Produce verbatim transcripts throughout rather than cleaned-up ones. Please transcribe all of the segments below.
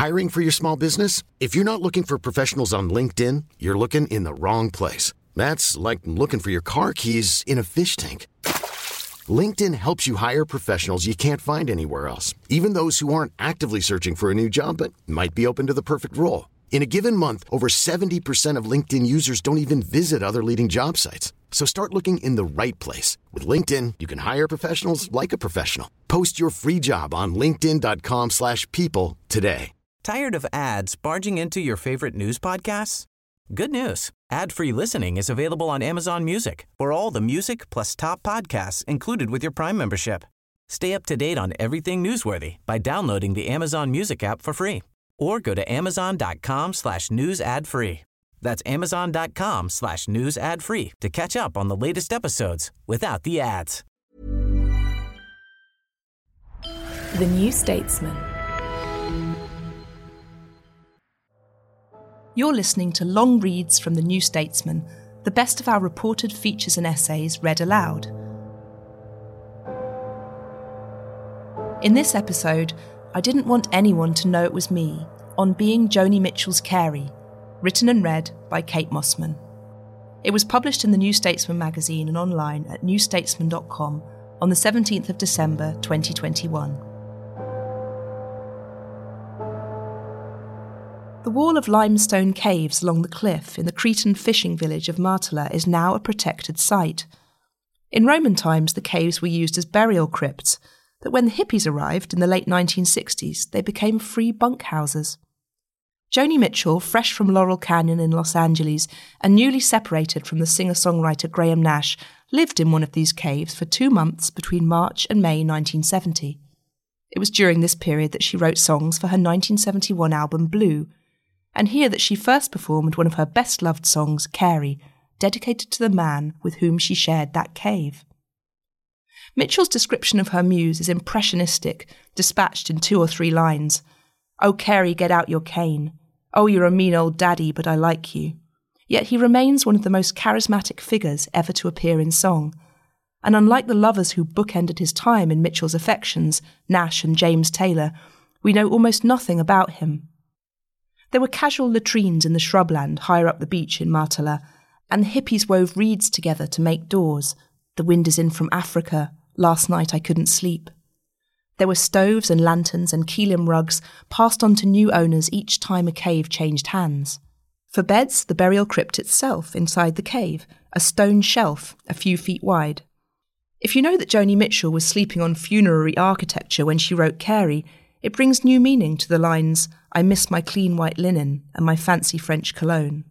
Hiring for your small business? If you're not looking for professionals on LinkedIn, you're looking in the wrong place. That's like looking for your car keys in a fish tank. LinkedIn helps you hire professionals you can't find anywhere else, even those who aren't actively searching for a new job but might be open to the perfect role. In a given month, over seventy percent of LinkedIn users don't even visit other leading job sites. So start looking in the right place. With LinkedIn, you can hire professionals like a professional. Post your free job on linkedin.com slash people today. Tired of ads barging into your favorite news podcasts? Good news. Ad-free listening is available on Amazon Music for all the music plus top podcasts included with your Prime membership. Stay up to date on everything newsworthy by downloading the Amazon Music app for free or go to amazon.com slash news ad free. That's amazon.com slash news ad free to catch up on the latest episodes without the ads. The New Statesman. You're listening to long reads from The New Statesman, the best of our reported features and essays read aloud. In this episode, I didn't want anyone to know it was me, on being Joni Mitchell's Carey, written and read by Kate Mossman. It was published in The New Statesman magazine and online at new statesman dot com on the seventeenth of December twenty twenty-one. The wall of limestone caves along the cliff in the Cretan fishing village of Martala is now a protected site. In Roman times, the caves were used as burial crypts, but when the hippies arrived in the late nineteen sixties, they became free bunkhouses. Joni Mitchell, fresh from Laurel Canyon in Los Angeles and newly separated from the singer-songwriter Graham Nash, lived in one of these caves for two months between March and May nineteen seventy. It was during this period that she wrote songs for her nineteen seventy-one album Blue, and here that she first performed one of her best-loved songs, Carey, dedicated to the man with whom she shared that cave. Mitchell's description of her muse is impressionistic, dispatched in two or three lines. "Oh, Carey, get out your cane. Oh, you're a mean old daddy, but I like you." Yet he remains one of the most charismatic figures ever to appear in song. And unlike the lovers who bookended his time in Mitchell's affections, Nash and James Taylor, we know almost nothing about him. There were casual latrines in the shrubland higher up the beach in Martala, and the hippies wove reeds together to make doors. The wind is in from Africa. Last night I couldn't sleep. There were stoves and lanterns and Keelim rugs passed on to new owners each time a cave changed hands. For beds, the burial crypt itself inside the cave, a stone shelf a few feet wide. If you know that Joni Mitchell was sleeping on funerary architecture when she wrote Carey, it brings new meaning to the lines, "I miss my clean white linen and my fancy French cologne."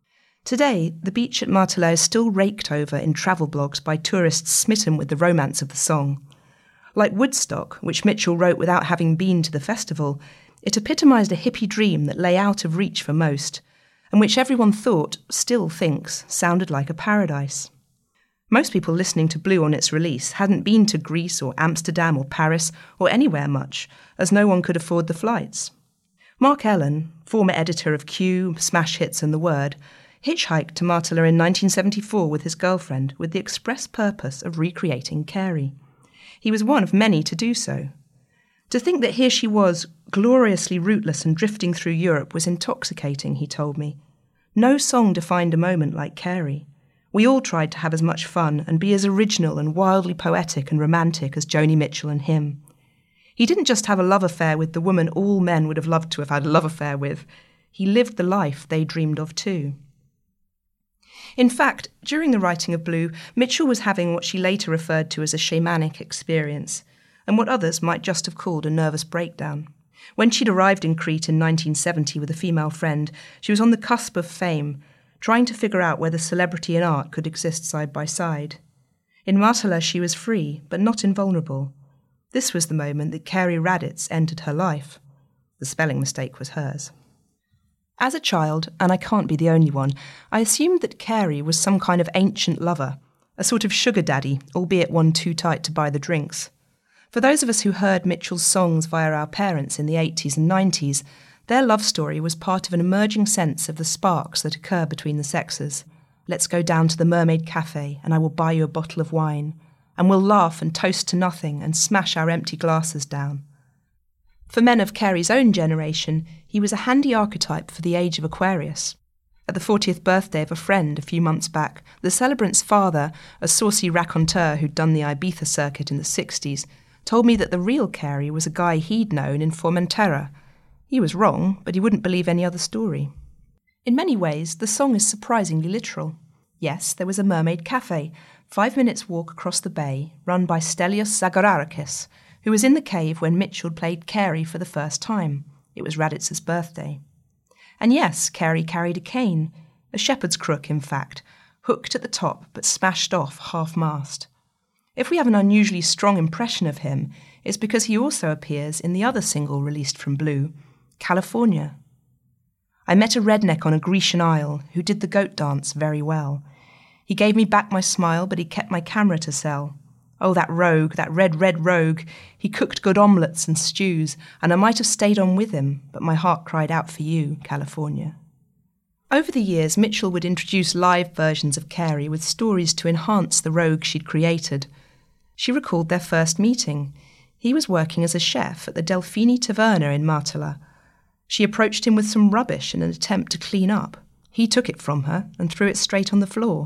Today, the beach at Martala is still raked over in travel blogs by tourists smitten with the romance of the song. Like Woodstock, which Mitchell wrote without having been to the festival, it epitomised a hippie dream that lay out of reach for most, and which everyone thought, still thinks, sounded like a paradise. Most people listening to Blue on its release hadn't been to Greece or Amsterdam or Paris or anywhere much, as no one could afford the flights. Mark Ellen, former editor of Q, Smash Hits and The Word, hitchhiked to Martala in nineteen seventy-four with his girlfriend with the express purpose of recreating Carey. He was one of many to do so. To think that here she was, gloriously rootless and drifting through Europe, was intoxicating, he told me. No song defined a moment like Carey. We all tried to have as much fun and be as original and wildly poetic and romantic as Joni Mitchell and him. He didn't just have a love affair with the woman all men would have loved to have had a love affair with. He lived the life they dreamed of too. In fact, during the writing of Blue, Mitchell was having what she later referred to as a shamanic experience, and what others might just have called a nervous breakdown. When she'd arrived in Crete in nineteen seventy with a female friend, she was on the cusp of fame, trying to figure out whether celebrity and art could exist side by side. In Martala she was free, but not invulnerable. This was the moment that Carey Raditz entered her life. The spelling mistake was hers. As a child, and I can't be the only one, I assumed that Carey was some kind of ancient lover, a sort of sugar daddy, albeit one too tight to buy the drinks. For those of us who heard Mitchell's songs via our parents in the eighties and nineties, their love story was part of an emerging sense of the sparks that occur between the sexes. Let's go down to the Mermaid Cafe and I will buy you a bottle of wine, and we'll laugh and toast to nothing and smash our empty glasses down. For men of Carey's own generation, he was a handy archetype for the age of Aquarius. At the fortieth birthday of a friend a few months back, the celebrant's father, a saucy raconteur who'd done the Ibiza circuit in the sixties, told me that the real Carey was a guy he'd known in Formentera. He was wrong, but he wouldn't believe any other story. In many ways, the song is surprisingly literal. Yes, there was a mermaid cafe, five minutes' walk across the bay, run by Stelios Zagorakis, who was in the cave when Mitchell played Carey for the first time. It was Raditz's birthday. And yes, Carey carried a cane, a shepherd's crook, in fact, hooked at the top but smashed off half-mast. If we have an unusually strong impression of him, it's because he also appears in the other single released from Blue, California. I met a redneck on a Grecian isle who did the goat dance very well. He gave me back my smile, but he kept my camera to sell. Oh, that rogue, that red, red rogue. He cooked good omelettes and stews, and I might have stayed on with him, but my heart cried out for you, California. Over the years, Mitchell would introduce live versions of Carey with stories to enhance the rogue she'd created. She recalled their first meeting. He was working as a chef at the Delfini Taverna in Martela. She approached him with some rubbish in an attempt to clean up. He took it from her and threw it straight on the floor.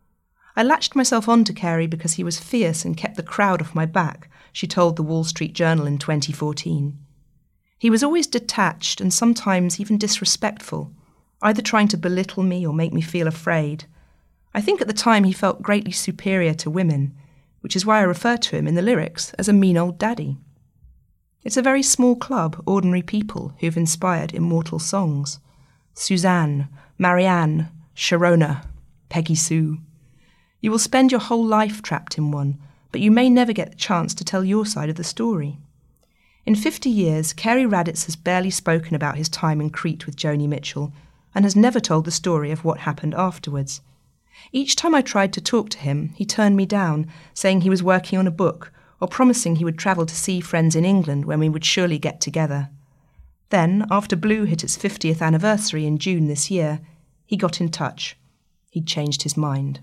I latched myself on to Carey because he was fierce and kept the crowd off my back, she told the Wall Street Journal in twenty fourteen. He was always detached and sometimes even disrespectful, either trying to belittle me or make me feel afraid. I think at the time he felt greatly superior to women, which is why I refer to him in the lyrics as a mean old daddy. It's a very small club, ordinary people who've inspired immortal songs. Suzanne, Marianne, Sharona, Peggy Sue. You will spend your whole life trapped in one, but you may never get the chance to tell your side of the story. In fifty years, Carey Raditz has barely spoken about his time in Crete with Joni Mitchell and has never told the story of what happened afterwards. Each time I tried to talk to him, he turned me down, saying he was working on a book or promising he would travel to see friends in England when we would surely get together. Then, after Blue hit its fiftieth anniversary in June this year, he got in touch. He'd changed his mind.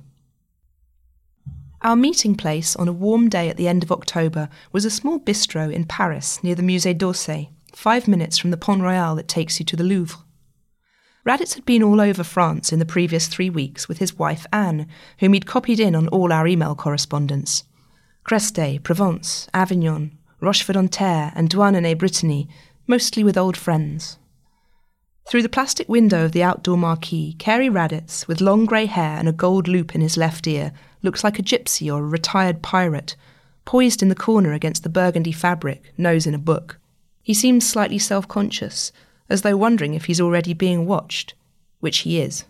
Our meeting place on a warm day at the end of October was a small bistro in Paris near the Musée d'Orsay, five minutes from the Pont Royal that takes you to the Louvre. Raditz had been all over France in the previous three weeks with his wife Anne, whom he'd copied in on all our email correspondence. Creste, Provence, Avignon, Rochefort-on-Terre and Douarnenez-Brittany, mostly with old friends. Through the plastic window of the outdoor marquee, Carey Raditz, with long grey hair and a gold loop in his left ear, looks like a gypsy or a retired pirate, poised in the corner against the burgundy fabric, nose in a book. He seems slightly self-conscious, as though wondering if he's already being watched, which he is.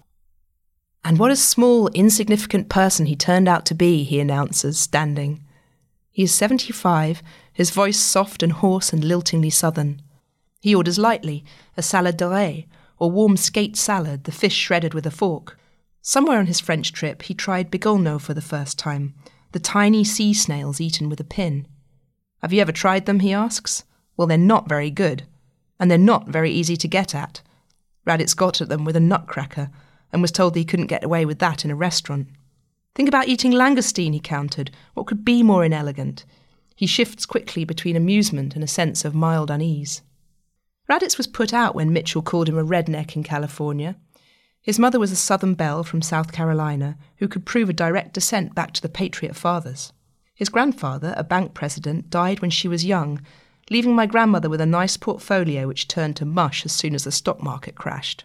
And what a small, insignificant person he turned out to be, he announces, standing. He is seventy-five, his voice soft and hoarse and liltingly southern. He orders lightly, a salad dorée, or warm skate salad, the fish shredded with a fork. Somewhere on his French trip, he tried bigorneau for the first time, the tiny sea snails eaten with a pin. Have you ever tried them, he asks. Well, they're not very good, and they're not very easy to get at. Raditz got at them with a nutcracker, and was told that he couldn't get away with that in a restaurant. Think about eating langoustine, he countered. What could be more inelegant? He shifts quickly between amusement and a sense of mild unease. Raditz was put out when Mitchell called him a redneck in California. His mother was a Southern belle from South Carolina who could prove a direct descent back to the Patriot fathers. His grandfather, a bank president, died when she was young, leaving my grandmother with a nice portfolio which turned to mush as soon as the stock market crashed.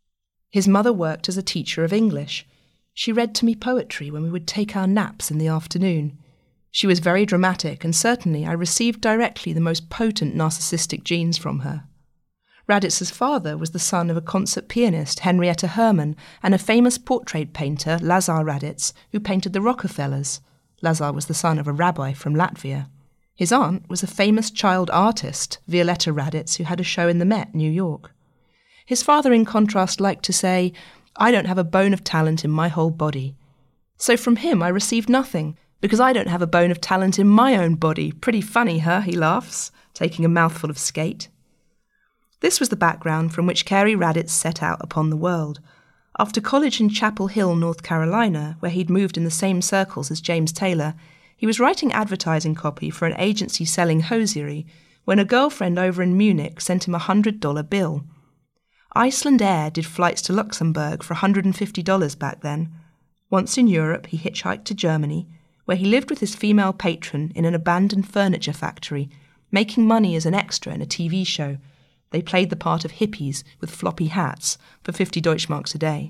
His mother worked as a teacher of English. She read to me poetry when we would take our naps in the afternoon. She was very dramatic, and certainly I received directly the most potent narcissistic genes from her. Raditz's father was the son of a concert pianist, Henrietta Hermann, and a famous portrait painter, Lazar Raditz, who painted the Rockefellers. Lazar was the son of a rabbi from Latvia. His aunt was a famous child artist, Violetta Raditz, who had a show in the Met, New York. His father, in contrast, liked to say, "I don't have a bone of talent in my whole body." So from him I received nothing, because I don't have a bone of talent in my own body. Pretty funny, huh? He laughs, taking a mouthful of skate. This was the background from which Carey Raditz set out upon the world. After college in Chapel Hill, North Carolina, where he'd moved in the same circles as James Taylor, he was writing advertising copy for an agency selling hosiery when a girlfriend over in Munich sent him a one hundred dollars bill. Iceland Air did flights to Luxembourg for one hundred fifty dollars back then. Once in Europe, he hitchhiked to Germany, where he lived with his female patron in an abandoned furniture factory, making money as an extra in a T V show. They played the part of hippies with floppy hats for fifty Deutschmarks a day.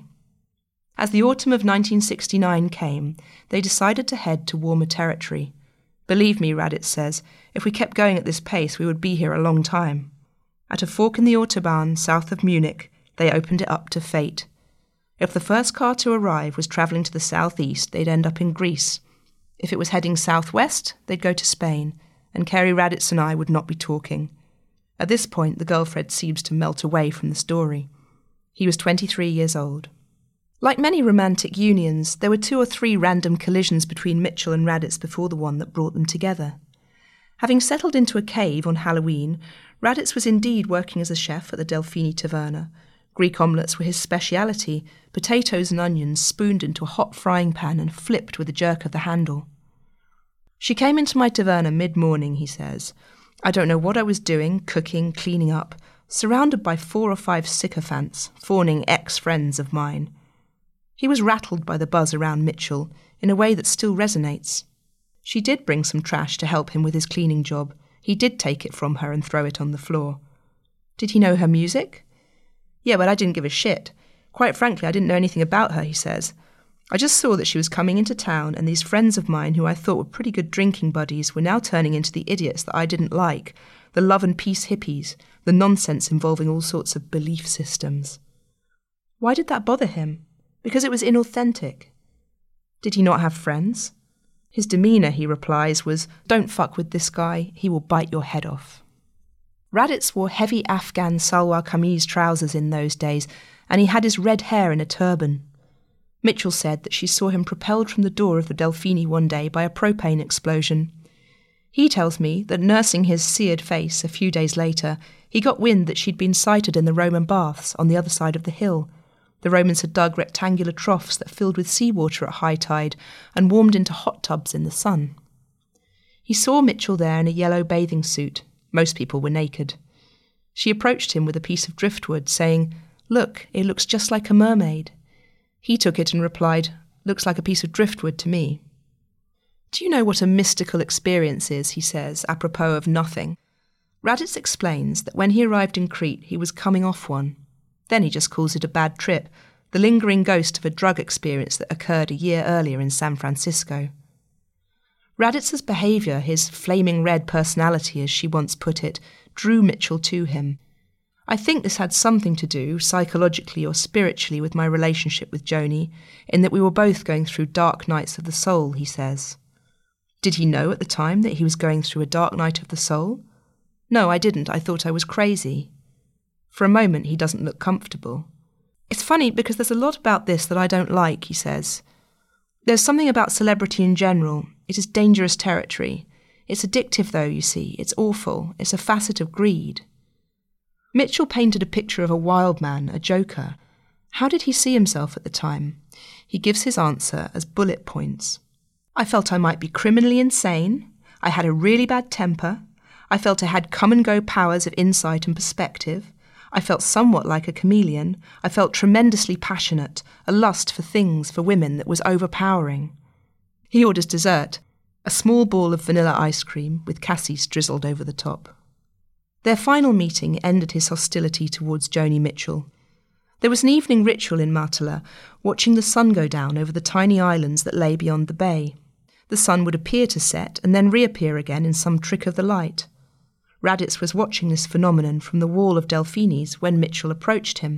As the autumn of nineteen sixty-nine came, they decided to head to warmer territory. Believe me, Raditz says, if we kept going at this pace, we would be here a long time. At a fork in the Autobahn south of Munich, they opened it up to fate. If the first car to arrive was travelling to the southeast, they'd end up in Greece. If it was heading southwest, they'd go to Spain, and Kerry Raditz and I would not be talking. At this point, the girlfriend seems to melt away from the story. He was twenty-three years old. Like many romantic unions, there were two or three random collisions between Mitchell and Raditz before the one that brought them together. Having settled into a cave on Halloween, Raditz was indeed working as a chef at the Delfini Taverna. Greek omelettes were his speciality, potatoes and onions spooned into a hot frying pan and flipped with a jerk of the handle. She came into my taverna mid-morning, he says. I don't know what I was doing, cooking, cleaning up, surrounded by four or five sycophants, fawning ex-friends of mine. He was rattled by the buzz around Mitchell in a way that still resonates. She did bring some trash to help him with his cleaning job. He did take it from her and throw it on the floor. Did he know her music? Yeah, but I didn't give a shit. Quite frankly, I didn't know anything about her, he says. I just saw that she was coming into town, and these friends of mine who I thought were pretty good drinking buddies were now turning into the idiots that I didn't like, the love and peace hippies, the nonsense involving all sorts of belief systems. Why did that bother him? Because it was inauthentic. Did he not have friends? His demeanour, he replies, was, don't fuck with this guy, he will bite your head off. Raditz wore heavy Afghan salwar kameez trousers in those days, and he had his red hair in a turban. Mitchell said that she saw him propelled from the door of the Delfini one day by a propane explosion. He tells me that nursing his seared face a few days later, he got wind that she'd been sighted in the Roman baths on the other side of the hill. The Romans had dug rectangular troughs that filled with seawater at high tide and warmed into hot tubs in the sun. He saw Mitchell there in a yellow bathing suit. Most people were naked. She approached him with a piece of driftwood, saying, "Look, it looks just like a mermaid." He took it and replied, "Looks like a piece of driftwood to me." Do you know what a mystical experience is, he says, apropos of nothing? Raditz explains that when he arrived in Crete, he was coming off one. Then he just calls it a bad trip, the lingering ghost of a drug experience that occurred a year earlier in San Francisco. Raditz's behaviour, his flaming red personality, as she once put it, drew Mitchell to him. I think this had something to do, psychologically or spiritually, with my relationship with Joni, in that we were both going through dark nights of the soul, he says. Did he know at the time that he was going through a dark night of the soul? No, I didn't. I thought I was crazy. For a moment, he doesn't look comfortable. It's funny because there's a lot about this that I don't like, he says. There's something about celebrity in general. It is dangerous territory. It's addictive, though, you see. It's awful. It's a facet of greed. Mitchell painted a picture of a wild man, a joker. How did he see himself at the time? He gives his answer as bullet points. I felt I might be criminally insane. I had a really bad temper. I felt I had come-and-go powers of insight and perspective. I felt somewhat like a chameleon. I felt tremendously passionate, a lust for things, for women that was overpowering. He orders dessert, a small ball of vanilla ice cream with cassis drizzled over the top. Their final meeting ended his hostility towards Joni Mitchell. There was an evening ritual in Martela, watching the sun go down over the tiny islands that lay beyond the bay. The sun would appear to set and then reappear again in some trick of the light. Raditz was watching this phenomenon from the wall of Delfini's when Mitchell approached him.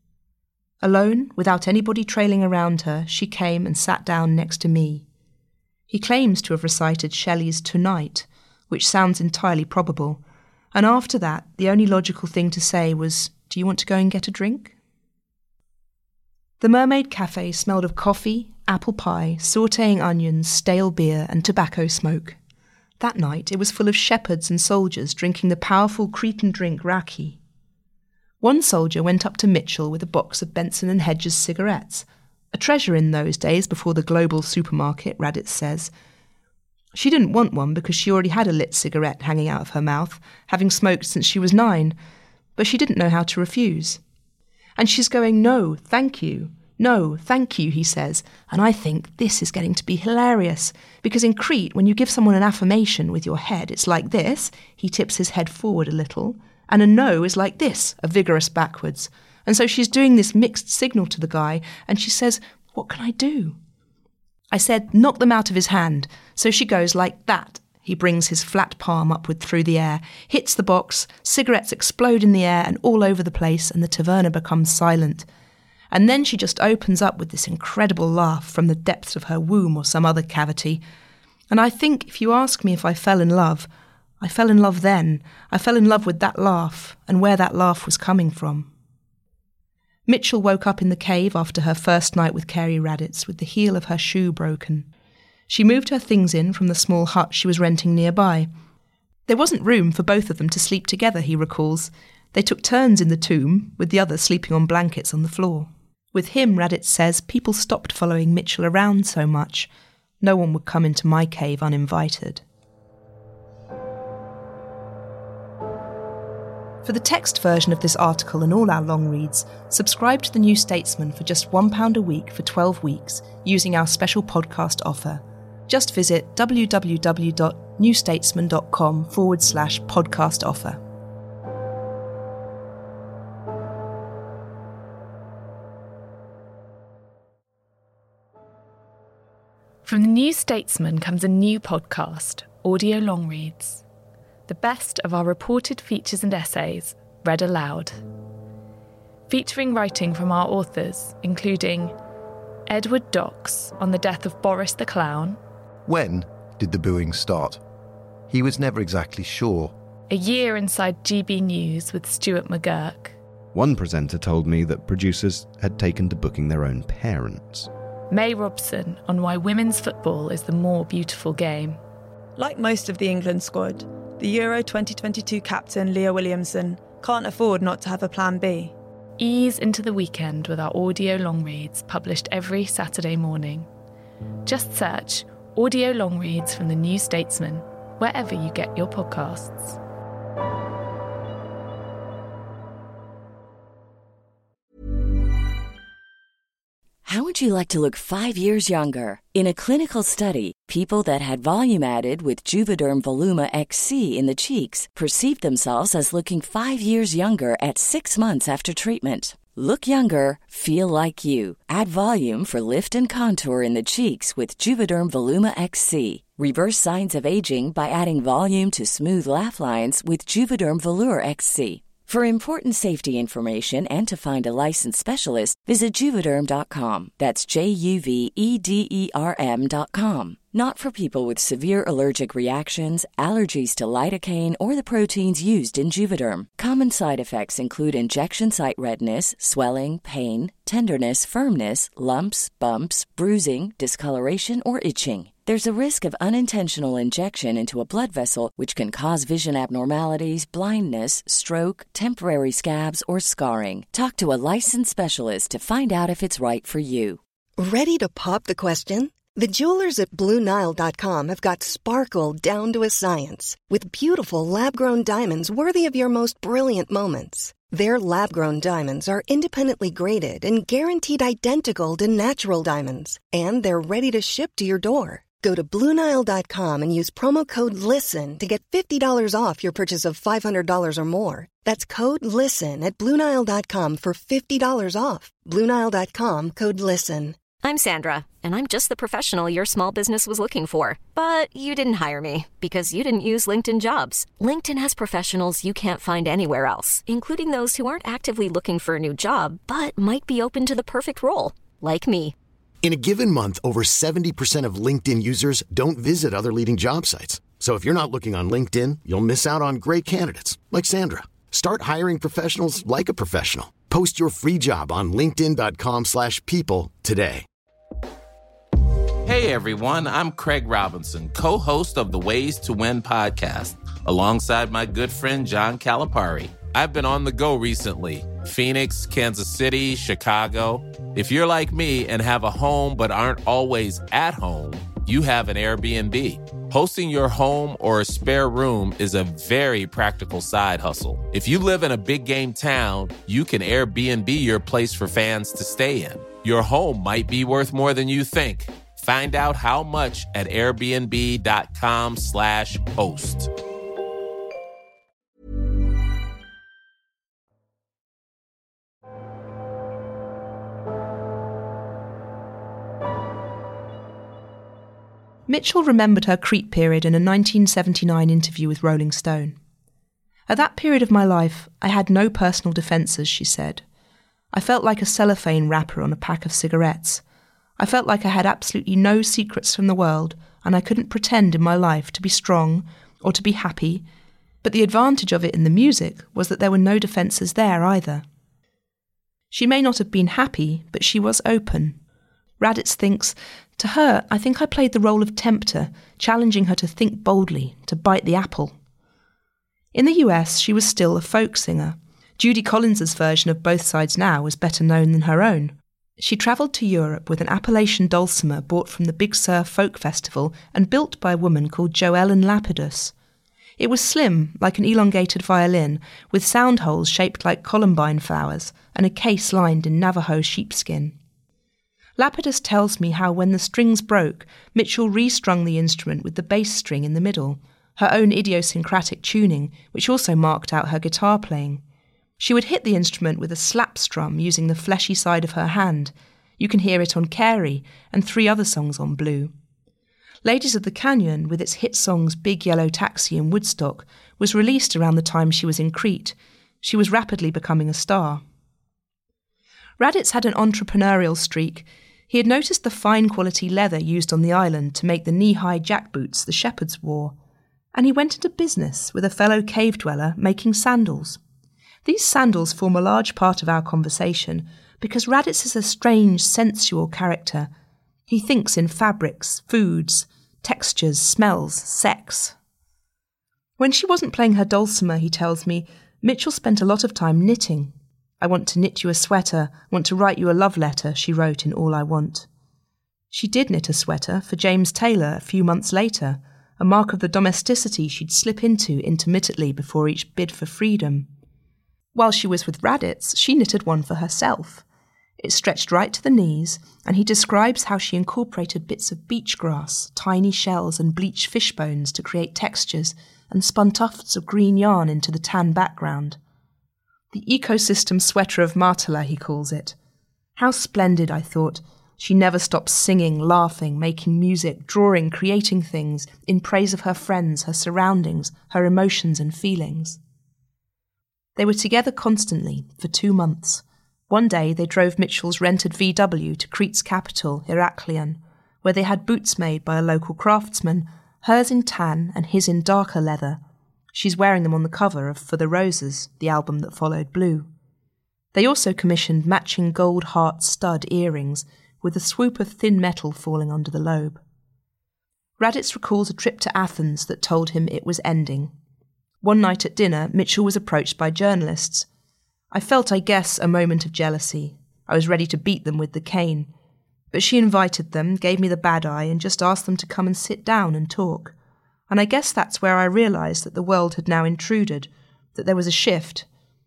Alone, without anybody trailing around her, she came and sat down next to me. He claims to have recited Shelley's Tonight, which sounds entirely probable, and after that, the only logical thing to say was, "Do you want to go and get a drink?" The Mermaid Cafe smelled of coffee, apple pie, sautéing onions, stale beer, and tobacco smoke. That night it was full of shepherds and soldiers drinking the powerful Cretan drink raki. One soldier went up to Mitchell with a box of Benson and Hedges cigarettes, a treasure in those days before the global supermarket, Raditz says. She didn't want one because she already had a lit cigarette hanging out of her mouth, having smoked since she was nine, but she didn't know how to refuse. And she's going, "No, thank you. No, thank you," he says. And I think this is getting to be hilarious, because in Crete, when you give someone an affirmation with your head, it's like this, he tips his head forward a little, and a no is like this, a vigorous backwards. And so she's doing this mixed signal to the guy, and she says, "What can I do?" I said, "Knock them out of his hand." So she goes like that. He brings his flat palm upward through the air, hits the box, cigarettes explode in the air and all over the place, and the taverna becomes silent. And then she just opens up with this incredible laugh from the depths of her womb or some other cavity. And I think if you ask me if I fell in love, I fell in love then. I fell in love with that laugh and where that laugh was coming from. Mitchell woke up in the cave after her first night with Carey Raditz with the heel of her shoe broken. She moved her things in from the small hut she was renting nearby. There wasn't room for both of them to sleep together, he recalls. They took turns in the tomb, with the other sleeping on blankets on the floor. With him, Raditz says, people stopped following Mitchell around so much. No one would come into my cave uninvited. For the text version of this article and all our long reads, subscribe to The New Statesman for just one pound a week for twelve weeks using our special podcast offer. Just visit www.newstatesman.com forward slash podcast offer. From The New Statesman comes a new podcast, Audio Long Reads. The best of our reported features and essays, read aloud. Featuring writing from our authors, including Edward Docks on the death of Boris the Clown. When did the booing start? He was never exactly sure. A year inside G B News with Stuart McGurk. One presenter told me that producers had taken to booking their own parents. May Robson on why women's football is the more beautiful game. Like most of the England squad, the Euro twenty twenty-two captain Leah Williamson can't afford not to have a plan B. Ease into the weekend with our audio long reads published every Saturday morning. Just search Audio Long Reads from The New Statesman wherever you get your podcasts. How would you like to look five years younger? In a clinical study, people that had volume added with Juvederm Voluma X C in the cheeks perceived themselves as looking five years younger at six months after treatment. Look younger, feel like you. Add volume for lift and contour in the cheeks with Juvederm Voluma X C. Reverse signs of aging by adding volume to smooth laugh lines with Juvederm Volure X C. For important safety information and to find a licensed specialist, visit Juvederm dot com. That's J U V E D E R M dot com. Not for people with severe allergic reactions, allergies to lidocaine, or the proteins used in Juvederm. Common side effects include injection site redness, swelling, pain, tenderness, firmness, lumps, bumps, bruising, discoloration, or itching. There's a risk of unintentional injection into a blood vessel, which can cause vision abnormalities, blindness, stroke, temporary scabs, or scarring. Talk to a licensed specialist to find out if it's right for you. Ready to pop the question? The jewelers at Blue Nile dot com have got sparkle down to a science with beautiful lab-grown diamonds worthy of your most brilliant moments. Their lab-grown diamonds are independently graded and guaranteed identical to natural diamonds, and they're ready to ship to your door. Go to Blue Nile dot com and use promo code LISTEN to get fifty dollars off your purchase of five hundred dollars or more. That's code LISTEN at Blue Nile dot com for fifty dollars off. Blue Nile dot com, code LISTEN. I'm Sandra, and I'm just the professional your small business was looking for. But you didn't hire me because you didn't use LinkedIn Jobs. LinkedIn has professionals you can't find anywhere else, including those who aren't actively looking for a new job, but might be open to the perfect role, like me. In a given month, over seventy percent of LinkedIn users don't visit other leading job sites. So if you're not looking on LinkedIn, you'll miss out on great candidates like Sandra. Start hiring professionals like a professional. Post your free job on linkedin dot com slash people today. Hey everyone, I'm Craig Robinson, co-host of the Ways to Win podcast, alongside my good friend John Calipari. I've been on the go recently. Phoenix, Kansas City, Chicago. If you're like me and have a home but aren't always at home, you have an Airbnb. Hosting your home or a spare room is a very practical side hustle. If you live in a big game town, you can Airbnb your place for fans to stay in. Your home might be worth more than you think. Find out how much at airbnb.com slash host. Mitchell remembered her Crete period in a nineteen seventy-nine interview with Rolling Stone. At that period of my life, I had no personal defences, she said. I felt like a cellophane wrapper on a pack of cigarettes. I felt like I had absolutely no secrets from the world, and I couldn't pretend in my life to be strong or to be happy, but the advantage of it in the music was that there were no defences there either. She may not have been happy, but she was open. Raditz thinks, to her, I think I played the role of tempter, challenging her to think boldly, to bite the apple. In the U S, she was still a folk singer. Judy Collins's version of Both Sides Now was better known than her own. She travelled to Europe with an Appalachian dulcimer bought from the Big Sur Folk Festival and built by a woman called Joellen Lapidus. It was slim, like an elongated violin, with sound holes shaped like columbine flowers and a case lined in Navajo sheepskin. Lapidus tells me how when the strings broke, Mitchell restrung the instrument with the bass string in the middle, her own idiosyncratic tuning, which also marked out her guitar playing. She would hit the instrument with a slap strum using the fleshy side of her hand. You can hear it on Carey and three other songs on Blue. Ladies of the Canyon, with its hit songs Big Yellow Taxi and Woodstock, was released around the time she was in Crete. She was rapidly becoming a star. Raditz had an entrepreneurial streak. He had noticed the fine quality leather used on the island to make the knee-high jackboots the shepherds wore, and he went into business with a fellow cave dweller making sandals. These sandals form a large part of our conversation because Raditz is a strange, sensual character. He thinks in fabrics, foods, textures, smells, sex. When she wasn't playing her dulcimer, he tells me, Mitchell spent a lot of time knitting. I want to knit you a sweater, want to write you a love letter, she wrote in All I Want. She did knit a sweater for James Taylor a few months later, a mark of the domesticity she'd slip into intermittently before each bid for freedom. While she was with Raditz, she knitted one for herself. It stretched right to the knees, and he describes how she incorporated bits of beach grass, tiny shells and bleached fish bones to create textures, and spun tufts of green yarn into the tan background. The ecosystem sweater of Martela, he calls it. How splendid, I thought. She never stops singing, laughing, making music, drawing, creating things, in praise of her friends, her surroundings, her emotions and feelings. They were together constantly, for two months. One day they drove Mitchell's rented V W to Crete's capital, Heraklion, where they had boots made by a local craftsman, hers in tan and his in darker leather. She's wearing them on the cover of For the Roses, the album that followed Blue. They also commissioned matching gold heart stud earrings with a swoop of thin metal falling under the lobe. Raditz recalls a trip to Athens that told him it was ending. One night at dinner, Mitchell was approached by journalists. I felt, I guess, a moment of jealousy. I was ready to beat them with the cane. But she invited them, gave me the bad eye, and just asked them to come and sit down and talk. And I guess that's where I realised that the world had now intruded, that there was a shift.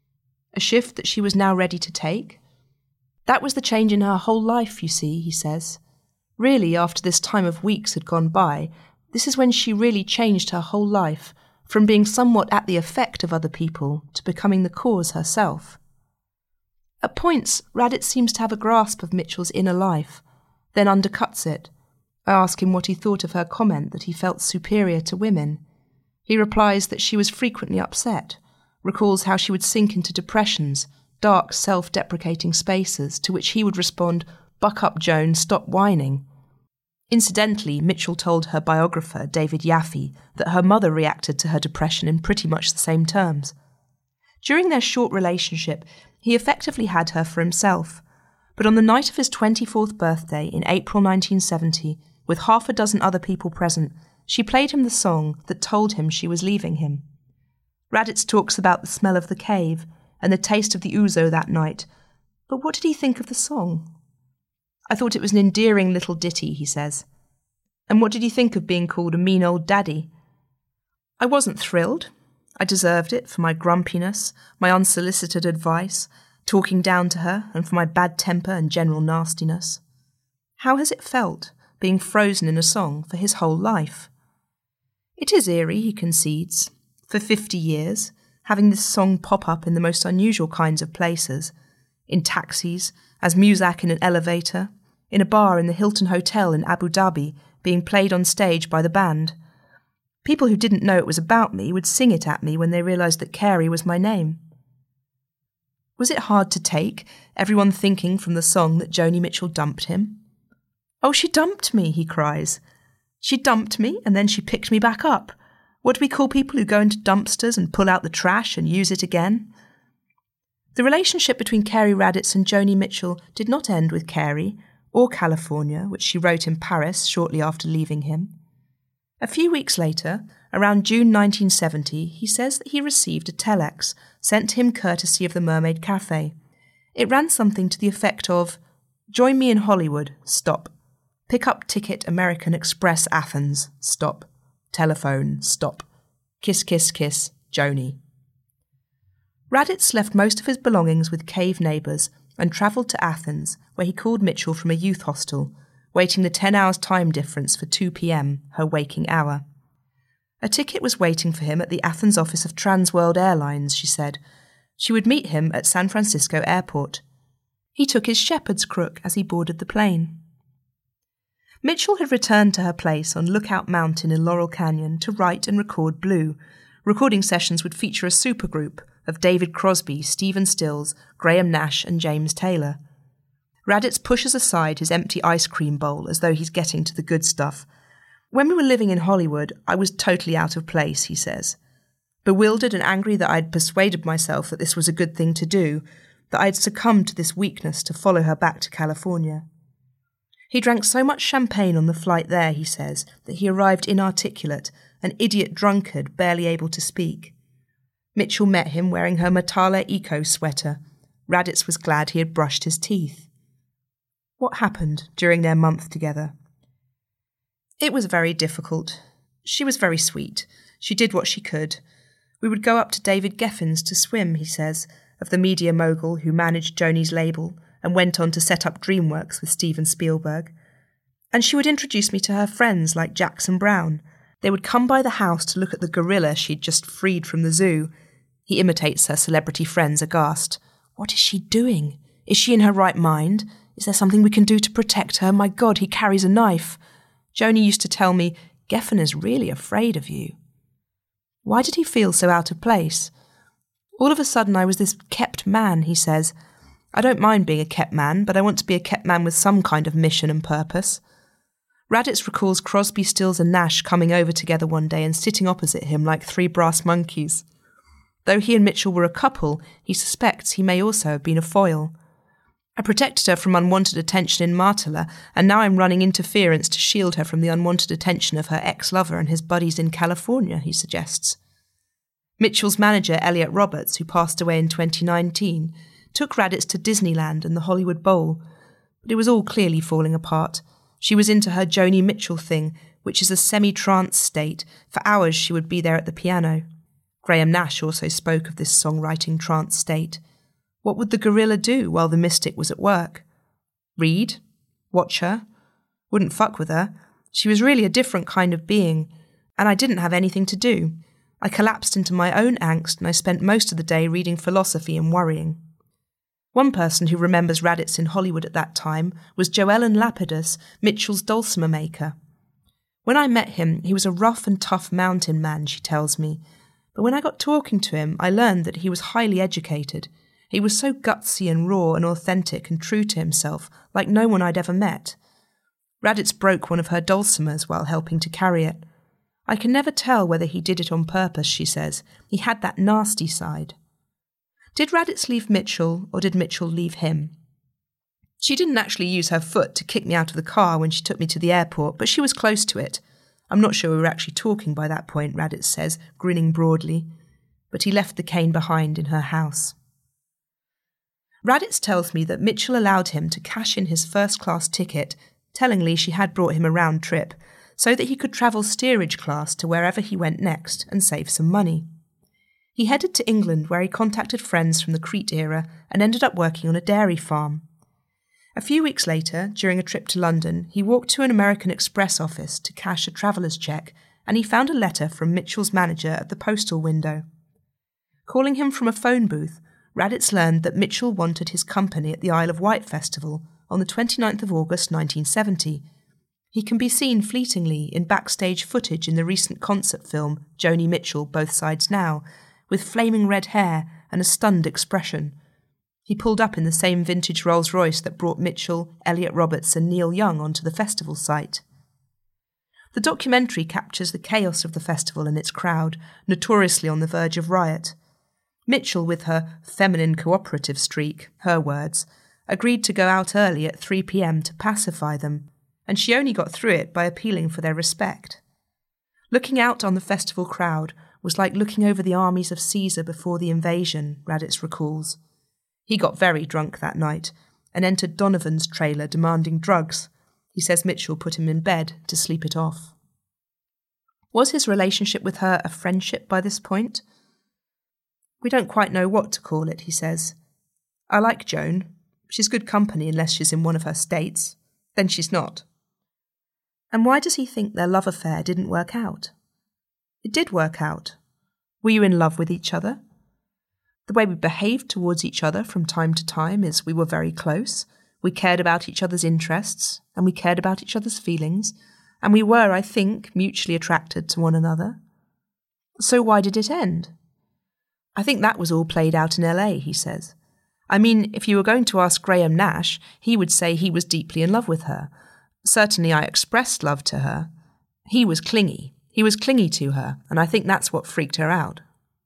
A shift that she was now ready to take. That was the change in her whole life, you see, he says. Really, after this time of weeks had gone by, this is when she really changed her whole life, from being somewhat at the effect of other people to becoming the cause herself. At points, Raditz seems to have a grasp of Mitchell's inner life, then undercuts it. I ask him what he thought of her comment that he felt superior to women. He replies that she was frequently upset, recalls how she would sink into depressions, dark, self-deprecating spaces, to which he would respond, "Buck up, Joan, stop whining." Incidentally, Mitchell told her biographer, David Yaffe, that her mother reacted to her depression in pretty much the same terms. During their short relationship, he effectively had her for himself, but on the night of his twenty-fourth birthday in April nineteen seventy, with half a dozen other people present, she played him the song that told him she was leaving him. Raditz talks about the smell of the cave and the taste of the ouzo that night, but what did he think of the song? I thought it was an endearing little ditty, he says. And what did you think of being called a mean old daddy? I wasn't thrilled. I deserved it for my grumpiness, my unsolicited advice, talking down to her, and for my bad temper and general nastiness. How has it felt, being frozen in a song for his whole life? It is eerie, he concedes. For fifty years, having this song pop up in the most unusual kinds of places, in taxis, as muzak in an elevator, in a bar in the Hilton Hotel in Abu Dhabi, being played on stage by the band. People who didn't know it was about me would sing it at me when they realised that Carey was my name. Was it hard to take, everyone thinking from the song that Joni Mitchell dumped him? Oh, she dumped me, he cries. She dumped me and then she picked me back up. What do we call people who go into dumpsters and pull out the trash and use it again? The relationship between Carey Raditz and Joni Mitchell did not end with Carey, or California, which she wrote in Paris shortly after leaving him. A few weeks later, around June nineteen seventy, he says that he received a telex sent to him courtesy of the Mermaid Cafe. It ran something to the effect of, "Join me in Hollywood, stop. Pick up ticket American Express Athens, stop. Telephone, stop. Kiss, kiss, kiss, Joni." Raditz left most of his belongings with cave neighbours and travelled to Athens, where he called Mitchell from a youth hostel, waiting the ten hours time difference for two p.m, her waking hour. A ticket was waiting for him at the Athens office of Transworld Airlines, she said. She would meet him at San Francisco Airport. He took his shepherd's crook as he boarded the plane. Mitchell had returned to her place on Lookout Mountain in Laurel Canyon to write and record Blue. Recording sessions would feature a supergroup of David Crosby, Stephen Stills, Graham Nash and James Taylor. Raditz pushes aside his empty ice cream bowl as though he's getting to the good stuff. When we were living in Hollywood, I was totally out of place, he says. Bewildered and angry that I'd persuaded myself that this was a good thing to do, that I'd succumbed to this weakness to follow her back to California. He drank so much champagne on the flight there, he says, that he arrived inarticulate, an idiot drunkard barely able to speak. Mitchell met him wearing her Matale Eco sweater. Raditz was glad he had brushed his teeth. What happened during their month together? It was very difficult. She was very sweet. She did what she could. We would go up to David Geffen's to swim, he says, of the media mogul who managed Joni's label and went on to set up DreamWorks with Steven Spielberg. And she would introduce me to her friends like Jackson Browne. They would come by the house to look at the gorilla she'd just freed from the zoo. He imitates her celebrity friends aghast. What is she doing? Is she in her right mind? Is there something we can do to protect her? My God, he carries a knife. Joni used to tell me, Geffen is really afraid of you. Why did he feel so out of place? All of a sudden I was this kept man, he says. I don't mind being a kept man, but I want to be a kept man with some kind of mission and purpose. Raditz recalls Crosby, Stills and Nash coming over together one day and sitting opposite him like three brass monkeys. Though he and Mitchell were a couple, he suspects he may also have been a foil. I protected her from unwanted attention in Martela, and now I'm running interference to shield her from the unwanted attention of her ex-lover and his buddies in California, he suggests. Mitchell's manager, Elliot Roberts, who passed away in twenty nineteen, took Raditz to Disneyland and the Hollywood Bowl, but it was all clearly falling apart. She was into her Joni Mitchell thing, which is a semi-trance state. For hours she would be there at the piano. Graham Nash also spoke of this songwriting trance state. What would the gorilla do while the mystic was at work? Read? Watch her? Wouldn't fuck with her. She was really a different kind of being, and I didn't have anything to do. I collapsed into my own angst and I spent most of the day reading philosophy and worrying. One person who remembers Raditz in Hollywood at that time was Joellen Lapidus, Mitchell's dulcimer maker. When I met him, he was a rough and tough mountain man, she tells me, but when I got talking to him, I learned that he was highly educated. He was so gutsy and raw and authentic and true to himself, like no one I'd ever met. Raditz broke one of her dulcimers while helping to carry it. I can never tell whether he did it on purpose, she says. He had that nasty side. Did Raditz leave Mitchell, or did Mitchell leave him? She didn't actually use her foot to kick me out of the car when she took me to the airport, but she was close to it. I'm not sure we were actually talking by that point, Raditz says, grinning broadly. But he left the cane behind in her house. Raditz tells me that Mitchell allowed him to cash in his first-class ticket. Tellingly, she had brought him a round trip, so that he could travel steerage class to wherever he went next and save some money. He headed to England, where he contacted friends from the Crete era and ended up working on a dairy farm. A few weeks later, during a trip to London, he walked to an American Express office to cash a traveller's cheque, and he found a letter from Mitchell's manager at the postal window. Calling him from a phone booth, Raditz learned that Mitchell wanted his company at the Isle of Wight Festival on the twenty-ninth of August nineteen seventy. He can be seen fleetingly in backstage footage in the recent concert film Joni Mitchell, Both Sides Now, with flaming red hair and a stunned expression. He pulled up in the same vintage Rolls-Royce that brought Mitchell, Elliot Roberts and Neil Young onto the festival site. The documentary captures the chaos of the festival and its crowd, notoriously on the verge of riot. Mitchell, with her feminine cooperative streak, her words, agreed to go out early at three p.m. to pacify them, and she only got through it by appealing for their respect. Looking out on the festival crowd was like looking over the armies of Caesar before the invasion, Raditz recalls. He got very drunk that night and entered Donovan's trailer demanding drugs. He says Mitchell put him in bed to sleep it off. Was his relationship with her a friendship by this point? We don't quite know what to call it, he says. I like Joan. She's good company unless she's in one of her states. Then she's not. And why does he think their love affair didn't work out? It did work out. Were you in love with each other? The way we behaved towards each other from time to time is we were very close, we cared about each other's interests, and we cared about each other's feelings, and we were, I think, mutually attracted to one another. So why did it end? I think that was all played out in L A, he says. I mean, if you were going to ask Graham Nash, he would say he was deeply in love with her. Certainly I expressed love to her. He was clingy. He was clingy to her, and I think that's what freaked her out.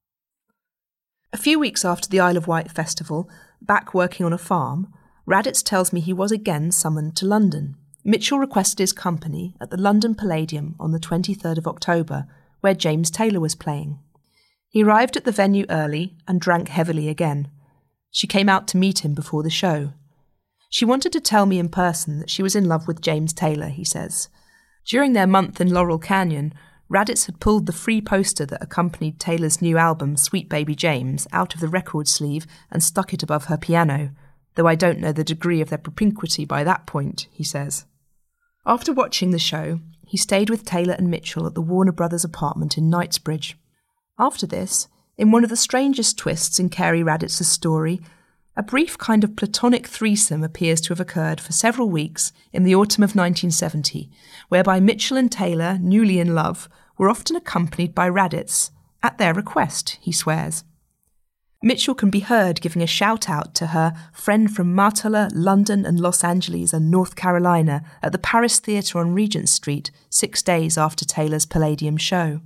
A few weeks after the Isle of Wight festival, back working on a farm, Raditz tells me he was again summoned to London. Mitchell requested his company at the London Palladium on the twenty-third of October, where James Taylor was playing. He arrived at the venue early and drank heavily again. She came out to meet him before the show. She wanted to tell me in person that she was in love with James Taylor, he says. During their month in Laurel Canyon, Raditz had pulled the free poster that accompanied Taylor's new album, Sweet Baby James, out of the record sleeve and stuck it above her piano, though I don't know the degree of their propinquity by that point, he says. After watching the show, he stayed with Taylor and Mitchell at the Warner Brothers apartment in Knightsbridge. After this, in one of the strangest twists in Cary Raditz's story, a brief kind of platonic threesome appears to have occurred for several weeks in the autumn of nineteen seventy, whereby Mitchell and Taylor, newly in love, were often accompanied by Raditz, at their request, he swears. Mitchell can be heard giving a shout-out to her friend from Martella, London and Los Angeles and North Carolina at the Paris Theatre on Regent Street six days after Taylor's Palladium show.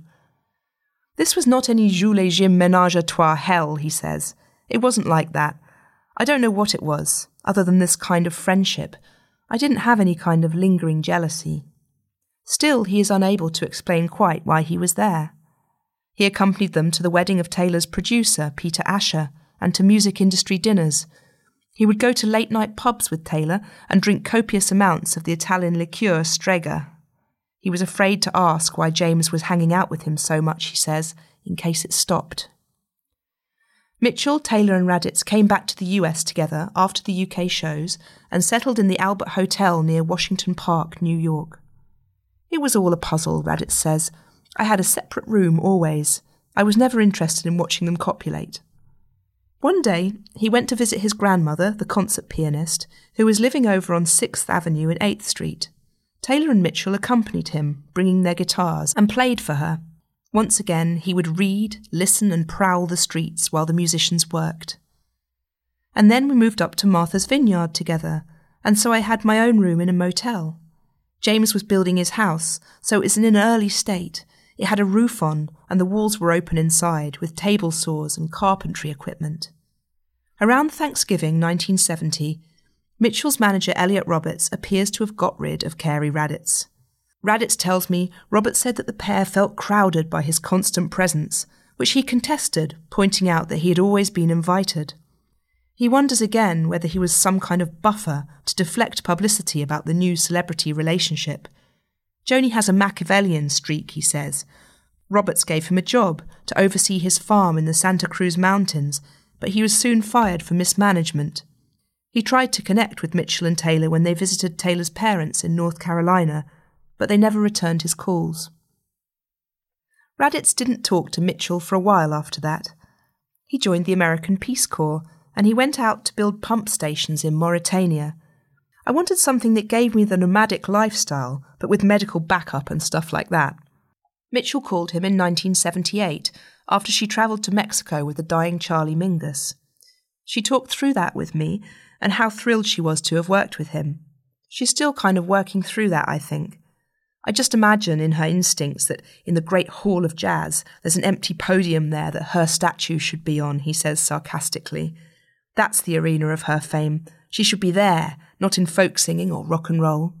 This was not any Jules et Jim ménage à trois hell, he says. It wasn't like that. I don't know what it was, other than this kind of friendship. I didn't have any kind of lingering jealousy. Still, he is unable to explain quite why he was there. He accompanied them to the wedding of Taylor's producer, Peter Asher, and to music industry dinners. He would go to late-night pubs with Taylor and drink copious amounts of the Italian liqueur Strega. He was afraid to ask why James was hanging out with him so much, he says, in case it stopped. Mitchell, Taylor and Raditz came back to the U S together after the U K shows and settled in the Albert Hotel near Washington Park, New York. It was all a puzzle, Raditz says. I had a separate room always. I was never interested in watching them copulate. One day, he went to visit his grandmother, the concert pianist, who was living over on sixth Avenue and eighth Street. Taylor and Mitchell accompanied him, bringing their guitars, and played for her. Once again, he would read, listen and prowl the streets while the musicians worked. And then we moved up to Martha's Vineyard together, and so I had my own room in a motel. James was building his house, so it was in an early state. It had a roof on, and the walls were open inside, with table saws and carpentry equipment. Around Thanksgiving nineteen seventy, Mitchell's manager Elliot Roberts appears to have got rid of Cary Raditz. Raditz tells me Roberts said that the pair felt crowded by his constant presence, which he contested, pointing out that he had always been invited. He wonders again whether he was some kind of buffer to deflect publicity about the new celebrity relationship. Joni has a Machiavellian streak, he says. Roberts gave him a job to oversee his farm in the Santa Cruz Mountains, but he was soon fired for mismanagement. He tried to connect with Mitchell and Taylor when they visited Taylor's parents in North Carolina, but they never returned his calls. Raditz didn't talk to Mitchell for a while after that. He joined the American Peace Corps, and he went out to build pump stations in Mauritania. I wanted something that gave me the nomadic lifestyle, but with medical backup and stuff like that. Mitchell called him in nineteen seventy-eight, after she travelled to Mexico with the dying Charlie Mingus. She talked through that with me, and how thrilled she was to have worked with him. She's still kind of working through that, I think. I just imagine in her instincts that in the Great Hall of Jazz there's an empty podium there that her statue should be on, he says sarcastically. That's the arena of her fame. She should be there, not in folk singing or rock and roll.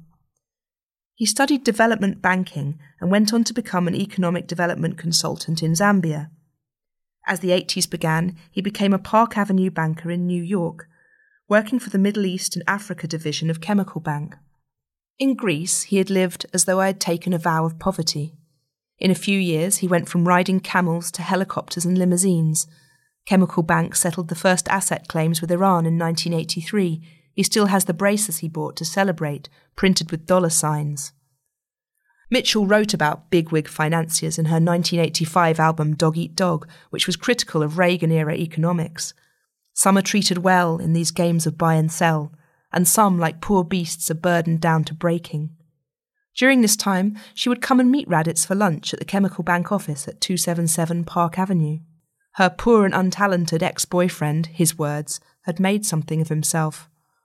He studied development banking and went on to become an economic development consultant in Zambia. As the eighties began, he became a Park Avenue banker in New York, working for the Middle East and Africa division of Chemical Bank. In Greece, he had lived as though I had taken a vow of poverty. In a few years, he went from riding camels to helicopters and limousines. Chemical Bank settled the first asset claims with Iran in nineteen eighty-three. He still has the braces he bought to celebrate, printed with dollar signs. Mitchell wrote about bigwig financiers in her nineteen eighty-five album Dog Eat Dog, which was critical of Reagan-era economics. Some are treated well in these games of buy and sell, and some, like poor beasts, are burdened down to breaking. During this time, she would come and meet Raditz for lunch at the Chemical Bank office at two seventy-seven Park Avenue. Her poor and untalented ex-boyfriend, his words, had made something of himself.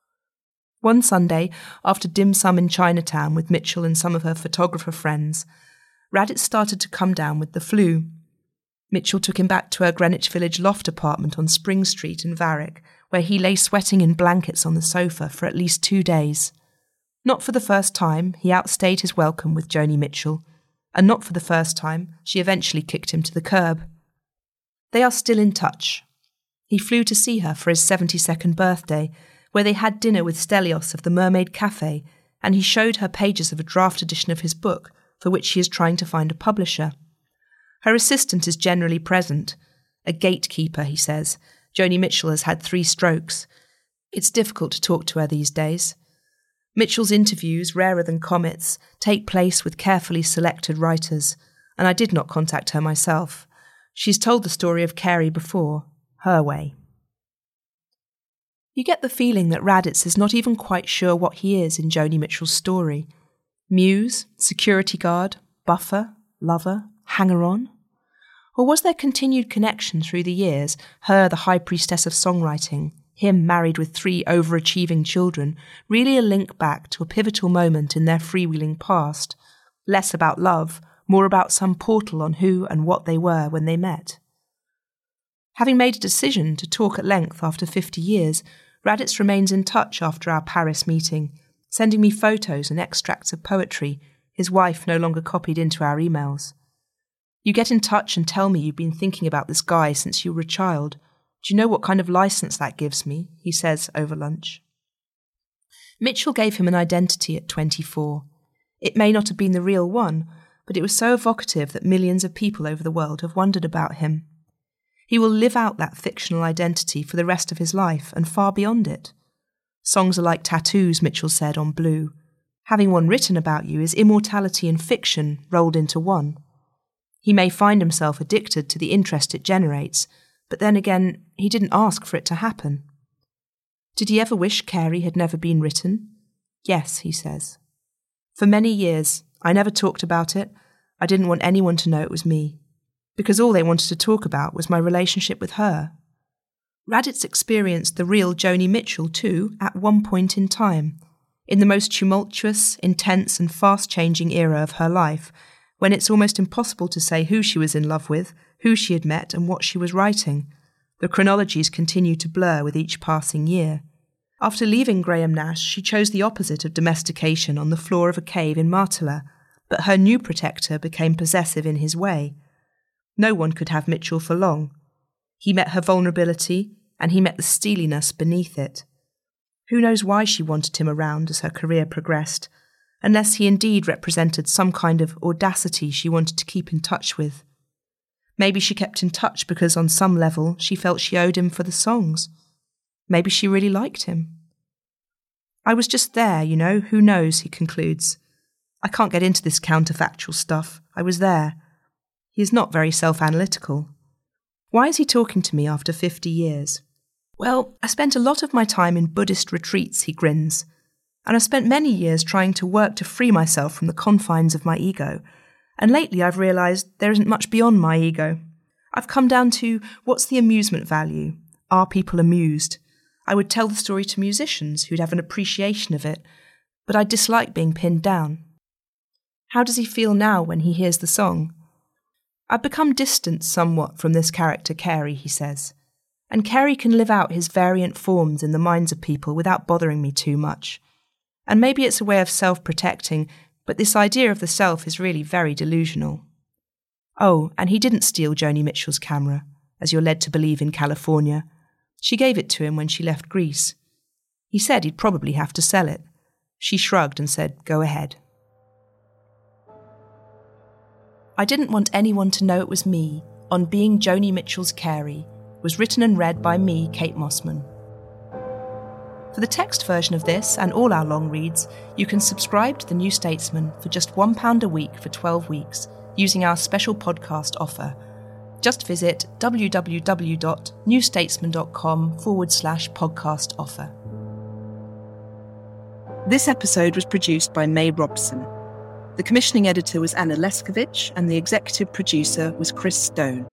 One Sunday, after dim sum in Chinatown with Mitchell and some of her photographer friends, Raditz started to come down with the flu. Mitchell took him back to her Greenwich Village loft apartment on Spring Street in Varick, where he lay sweating in blankets on the sofa for at least two days. Not for the first time, he outstayed his welcome with Joni Mitchell, and not for the first time, she eventually kicked him to the curb. They are still in touch. He flew to see her for his seventy-second birthday, where they had dinner with Stelios of the Mermaid Cafe, and he showed her pages of a draft edition of his book, for which she is trying to find a publisher. Her assistant is generally present. A gatekeeper, he says. Joni Mitchell has had three strokes. It's difficult to talk to her these days. Mitchell's interviews, rarer than comets, take place with carefully selected writers, and I did not contact her myself. She's told the story of Carey before, her way. You get the feeling that Raditz is not even quite sure what he is in Joni Mitchell's story. Muse, security guard, buffer, lover, hanger-on? Or was there continued connection through the years, her the high priestess of songwriting, him married with three overachieving children, really a link back to a pivotal moment in their freewheeling past, less about love, more about some portal on who and what they were when they met? Having made a decision to talk at length after fifty years, Raditz remains in touch after our Paris meeting, sending me photos and extracts of poetry his wife no longer copied into our emails. You get in touch and tell me you've been thinking about this guy since you were a child. Do you know what kind of license that gives me? He says over lunch. Mitchell gave him an identity at twenty-four. It may not have been the real one, but it was so evocative that millions of people over the world have wondered about him. He will live out that fictional identity for the rest of his life and far beyond it. Songs are like tattoos, Mitchell said on Blue. Having one written about you is immortality and fiction rolled into one. He may find himself addicted to the interest it generates, but then again, he didn't ask for it to happen. Did he ever wish Carey had never been written? Yes, he says. For many years, I never talked about it. I didn't want anyone to know it was me, because all they wanted to talk about was my relationship with her. Raditz experienced the real Joni Mitchell too at one point in time, in the most tumultuous, intense and fast-changing era of her life, when it's almost impossible to say who she was in love with, who she had met and what she was writing. The chronologies continue to blur with each passing year. After leaving Graham Nash, she chose the opposite of domestication on the floor of a cave in Martela, but her new protector became possessive in his way. No one could have Mitchell for long. He met her vulnerability, and he met the steeliness beneath it. Who knows why she wanted him around as her career progressed, unless he indeed represented some kind of audacity she wanted to keep in touch with. Maybe she kept in touch because on some level she felt she owed him for the songs. Maybe she really liked him. I was just there, you know, who knows, he concludes. I can't get into this counterfactual stuff. I was there. He is not very self-analytical. Why is he talking to me after fifty years? Well, I spent a lot of my time in Buddhist retreats, he grins, and I've spent many years trying to work to free myself from the confines of my ego, and lately I've realised there isn't much beyond my ego. I've come down to, what's the amusement value? Are people amused? I would tell the story to musicians who'd have an appreciation of it, but I dislike being pinned down. How does he feel now when he hears the song? I've become distant somewhat from this character Carey, he says, and Carey can live out his variant forms in the minds of people without bothering me too much. And maybe it's a way of self-protecting, but this idea of the self is really very delusional. Oh, and he didn't steal Joni Mitchell's camera, as you're led to believe in California. She gave it to him when she left Greece. He said he'd probably have to sell it. She shrugged and said, go ahead. I Didn't Want Anyone to Know It Was Me, on Being Joni Mitchell's Carey, was written and read by me, Kate Mossman. For the text version of this and all our long reads, you can subscribe to The New Statesman for just one pound a week for twelve weeks, using our special podcast offer. Just visit www.newstatesman.com forward slash podcast offer. This episode was produced by May Robson. The commissioning editor was Anna Leskovich, and the executive producer was Chris Stone.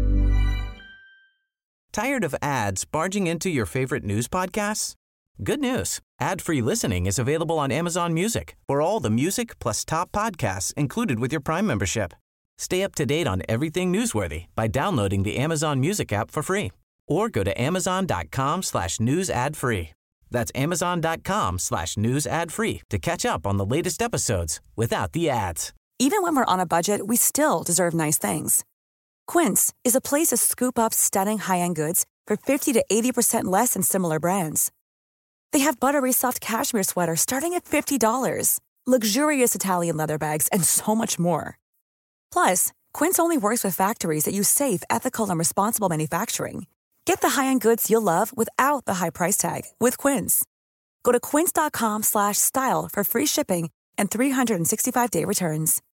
Tired of ads barging into your favorite news podcasts? Good news. Ad-free listening is available on Amazon Music for all the music plus top podcasts included with your Prime membership. Stay up to date on everything newsworthy by downloading the Amazon Music app for free or go to amazon.com slash news ad free. That's amazon.com slash news ad free to catch up on the latest episodes without the ads. Even when we're on a budget, we still deserve nice things. Quince is a place to scoop up stunning high-end goods for fifty to eighty percent less than similar brands. They have buttery soft cashmere sweaters starting at fifty dollars, luxurious Italian leather bags, and so much more. Plus, Quince only works with factories that use safe, ethical, and responsible manufacturing. Get the high-end goods you'll love without the high price tag with Quince. Go to quince.com slash style for free shipping and three sixty-five day returns.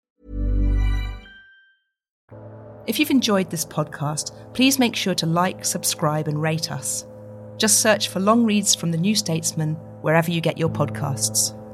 If you've enjoyed this podcast, please make sure to like, subscribe, and rate us. Just search for Long Reads from The New Statesman wherever you get your podcasts.